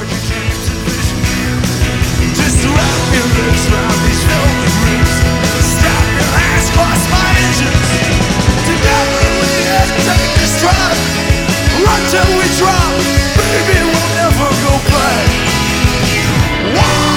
Until we drop, baby, we'll never go back. Whoa!